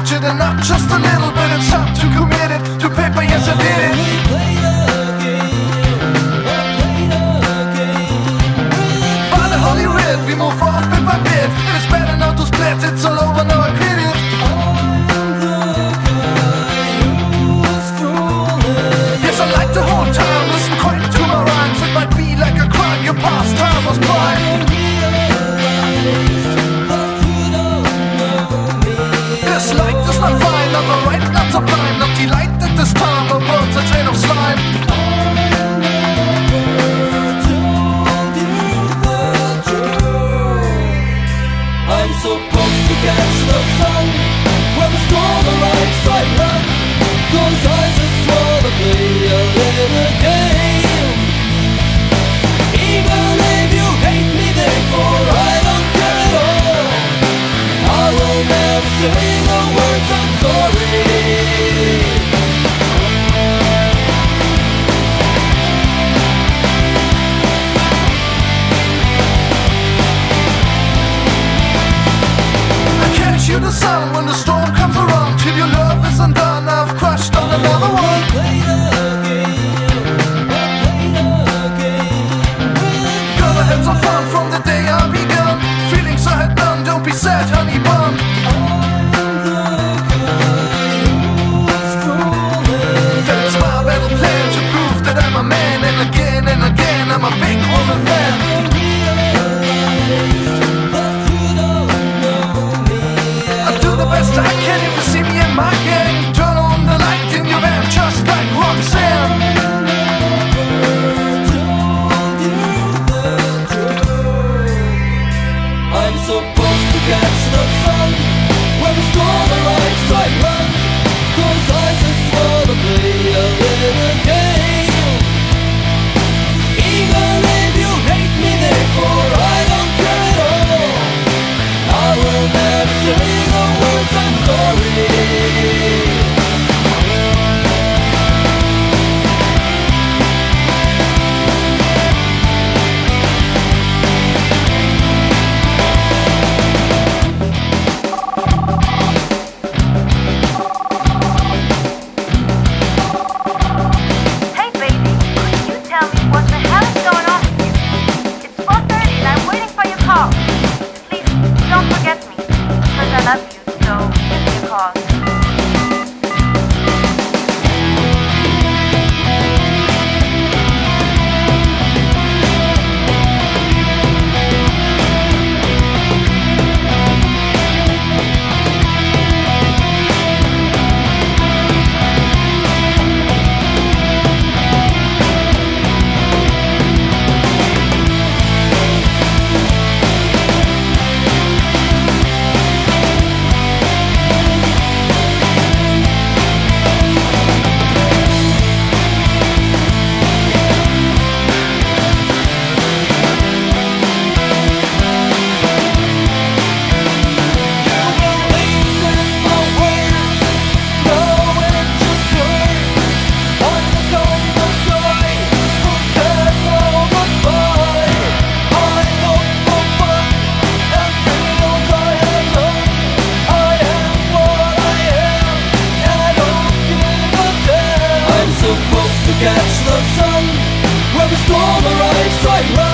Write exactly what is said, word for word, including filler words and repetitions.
rigid and not just a little bit. It's time to commit it to paper, yes I did it. By the holy writ, we move forward bit by bit. It is better not to split, it's all over, now I quit it. Yes, I like the whole time, listen quite to my rhymes. It might be like a crime, your past time was blind. This light is not fine, not the right, not sublime, not delighted this time, my world's a train of slime. I'm supposed to catch the sun when the storm arrives, I run, 'cause I just wanna play a little game. Even if you hate me therefore I don't care at all. I will never say the words I'm sorry. You the sun when the storm comes around, till your love isn't done. I've crushed on another one. Gonna have some fun from the day I begun. Feelings I had none, don't be sad, honey bun. That's my battle plan to prove that I'm a man. And again and again I'm a big woman fan. I can if you see me in my gang. Turn on the light in your van just like Roxanne. I'm supposed to catch the sun when the storm arrives, I run, 'cause I just wanna play a little game. Even if you hate me therefore I don't care at all. I will never say the words I'm sorry. Hey baby, could you tell me what the hell is going on with you? It's four thirty and I'm waiting for your call. Please, don't forget me, because I love you, so give me a call. Catch the sun when the storm arrives, I run.